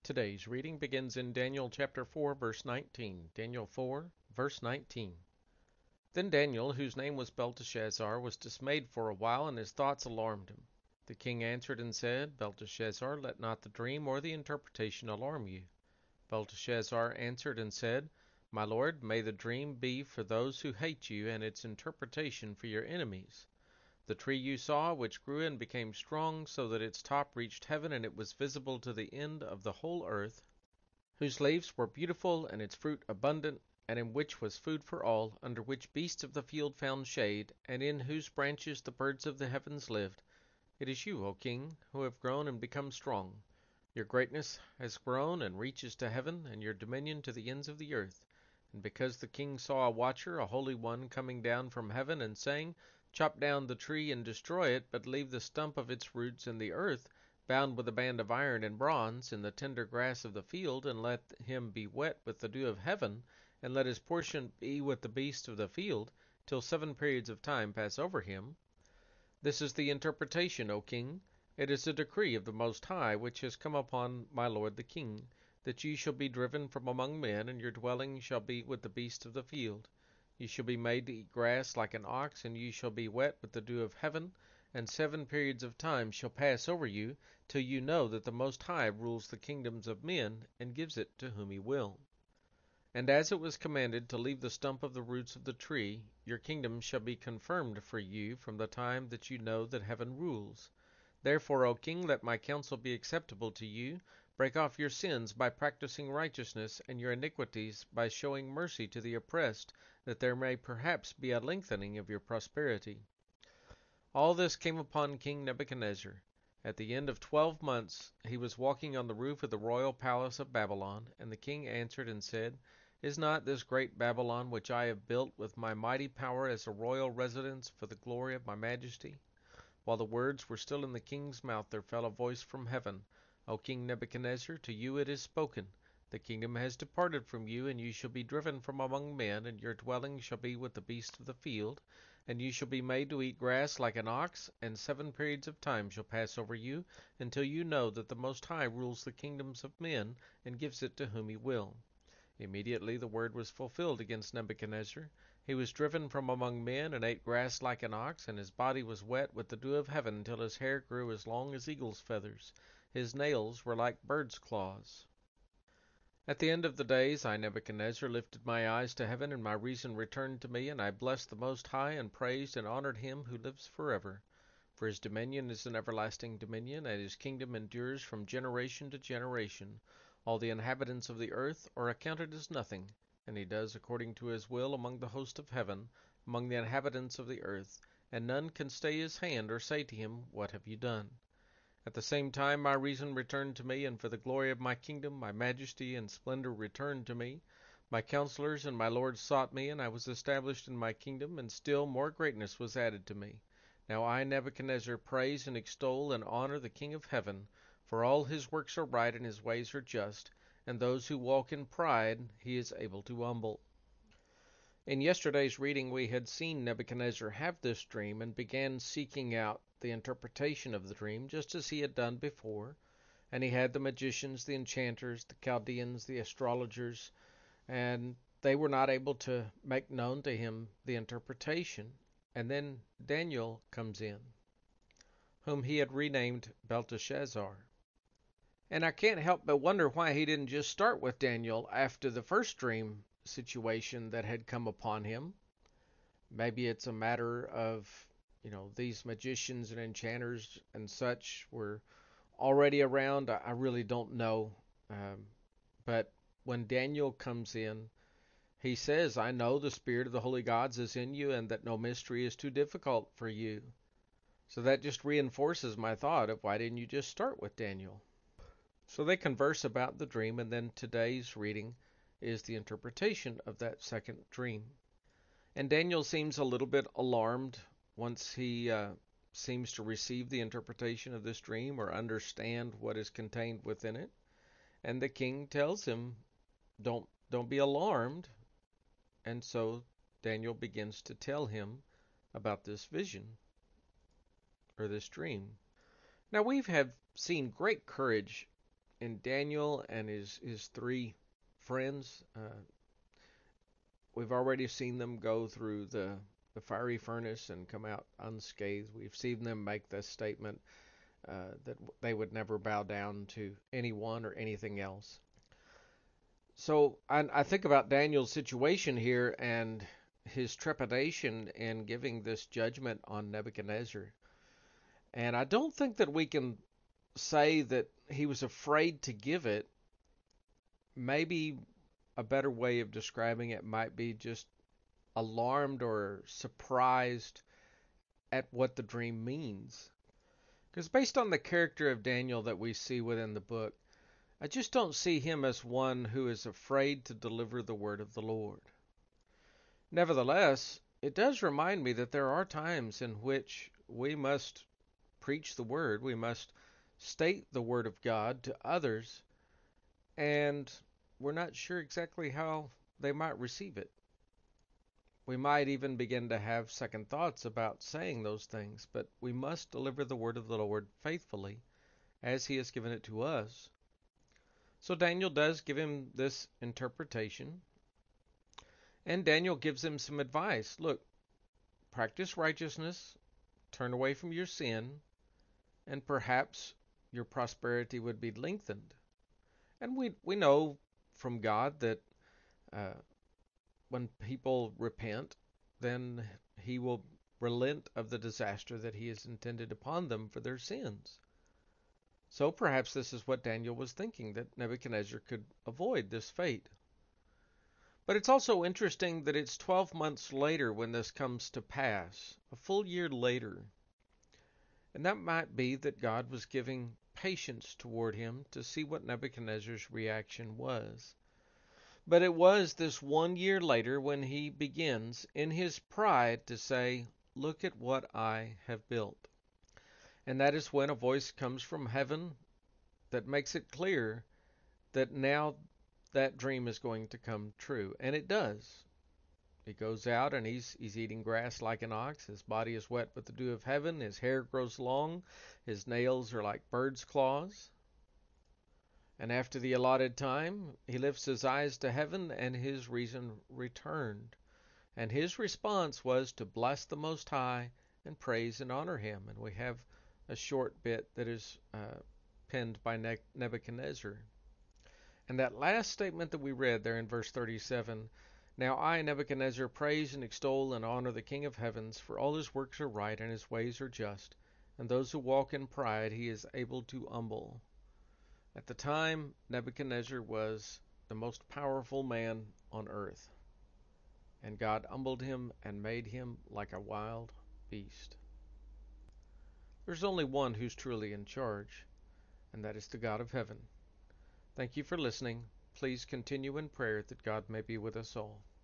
Today's reading begins in Daniel chapter 4, verse 19. Daniel 4, verse 19. Then Daniel, whose name was Belteshazzar, was dismayed for a while, and his thoughts alarmed him. The king answered and said, Belteshazzar, let not the dream or the interpretation alarm you. Belteshazzar answered and said, My lord, may the dream be for those who hate you, and its interpretation for your enemies. The tree you saw, which grew and became strong, so that its top reached heaven, and it was visible to the end of the whole earth, whose leaves were beautiful, and its fruit abundant, and in which was food for all, under which beasts of the field found shade, and in whose branches the birds of the heavens lived. It is you, O king, who have grown and become strong. Your greatness has grown and reaches to heaven, and your dominion to the ends of the earth. And because the king saw a watcher, a holy one, coming down from heaven, and saying, Chop down the tree and destroy it, but leave the stump of its roots in the earth, bound with a band of iron and bronze, in the tender grass of the field, and let him be wet with the dew of heaven, and let his portion be with the beasts of the field, till 7 periods of time pass over him. This is the interpretation, O king. It is a decree of the Most High, which has come upon my lord the king, that ye shall be driven from among men, and your dwelling shall be with the beasts of the field. Ye shall be made to eat grass like an ox, and ye shall be wet with the dew of heaven, and 7 periods of time shall pass over you, till you know that the Most High rules the kingdoms of men, and gives it to whom he will. And as it was commanded to leave the stump of the roots of the tree, your kingdom shall be confirmed for you from the time that you know that heaven rules. Therefore, O king, let my counsel be acceptable to you. Break off your sins by practicing righteousness, and your iniquities by showing mercy to the oppressed, that there may perhaps be a lengthening of your prosperity. All this came upon King Nebuchadnezzar. At the end of 12 months he was walking on the roof of the royal palace of Babylon, and the king answered and said, Is not this great Babylon, which I have built with my mighty power as a royal residence for the glory of my majesty? While the words were still in the king's mouth, there fell a voice from heaven, O King Nebuchadnezzar, to you it is spoken. The kingdom has departed from you, and you shall be driven from among men, and your dwelling shall be with the beasts of the field, and you shall be made to eat grass like an ox, and 7 periods of time shall pass over you, until you know that the Most High rules the kingdoms of men, and gives it to whom he will. Immediately the word was fulfilled against Nebuchadnezzar. He was driven from among men, and ate grass like an ox, and his body was wet with the dew of heaven, until his hair grew as long as eagle's feathers. His nails were like birds' claws. At the end of the days, I, Nebuchadnezzar, lifted my eyes to heaven, and my reason returned to me, and I blessed the Most High, and praised and honored him who lives forever. For his dominion is an everlasting dominion, and his kingdom endures from generation to generation. All the inhabitants of the earth are accounted as nothing, and he does according to his will among the host of heaven, among the inhabitants of the earth, and none can stay his hand or say to him, What have you done? At the same time my reason returned to me, and for the glory of my kingdom my majesty and splendor returned to me. My counselors and my lords sought me, and I was established in my kingdom, and still more greatness was added to me. Now I, Nebuchadnezzar, praise and extol and honor the King of heaven, for all his works are right and his ways are just, and those who walk in pride he is able to humble. In yesterday's reading we had seen Nebuchadnezzar have this dream and began seeking out the interpretation of the dream, just as he had done before. And he had the magicians, the enchanters, the Chaldeans, the astrologers, and they were not able to make known to him the interpretation. And then Daniel comes in, whom he had renamed Belteshazzar. And I can't help but wonder why he didn't just start with Daniel after the first dream situation that had come upon him. Maybe it's a matter of, these magicians and enchanters and such were already around. I really don't know. But when Daniel comes in, he says, I know the spirit of the holy gods is in you, and that no mystery is too difficult for you. So that just reinforces my thought of why didn't you just start with Daniel? So they converse about the dream, and then today's reading is the interpretation of that second dream. And Daniel seems a little bit alarmed once he seems to receive the interpretation of this dream or understand what is contained within it. And the king tells him, don't be alarmed. And so Daniel begins to tell him about this vision or this dream. Now we have seen great courage in Daniel and his three friends. We've already seen them go through the fiery furnace and come out unscathed. We've seen them make this statement that they would never bow down to anyone or anything else. So I think about Daniel's situation here and his trepidation in giving this judgment on Nebuchadnezzar. And I don't think that we can say that he was afraid to give it. Maybe a better way of describing it might be just alarmed or surprised at what the dream means. Because based on the character of Daniel that we see within the book, I just don't see him as one who is afraid to deliver the word of the Lord. Nevertheless, it does remind me that there are times in which we must preach the word, we must state the word of God to others, and we're not sure exactly how they might receive it. We might even begin to have second thoughts about saying those things, but we must deliver the word of the Lord faithfully as he has given it to us. So Daniel does give him this interpretation, and Daniel gives him some advice. Look, practice righteousness, turn away from your sin, and perhaps your prosperity would be lengthened. And we know from God that uh, when people repent, then he will relent of the disaster that he has intended upon them for their sins. So perhaps this is what Daniel was thinking, that Nebuchadnezzar could avoid this fate. But it's also interesting that it's 12 months later when this comes to pass, a full year later. And that might be that God was giving patience toward him to see what Nebuchadnezzar's reaction was. But it was this 1 year later when he begins, in his pride, to say, "Look at what I have built." And that is when a voice comes from heaven that makes it clear that now that dream is going to come true. And it does. He goes out and he's eating grass like an ox. His body is wet with the dew of heaven. His hair grows long. His nails are like birds' claws. And after the allotted time, he lifts his eyes to heaven, and his reason returned. And his response was to bless the Most High and praise and honor him. And we have a short bit that is penned by Nebuchadnezzar. And that last statement that we read there in verse 37, "Now I, Nebuchadnezzar, praise and extol and honor the King of heavens, for all his works are right and his ways are just, and those who walk in pride he is able to humble." At the time, Nebuchadnezzar was the most powerful man on earth, and God humbled him and made him like a wild beast. There's only one who's truly in charge, and that is the God of heaven. Thank you for listening. Please continue in prayer that God may be with us all.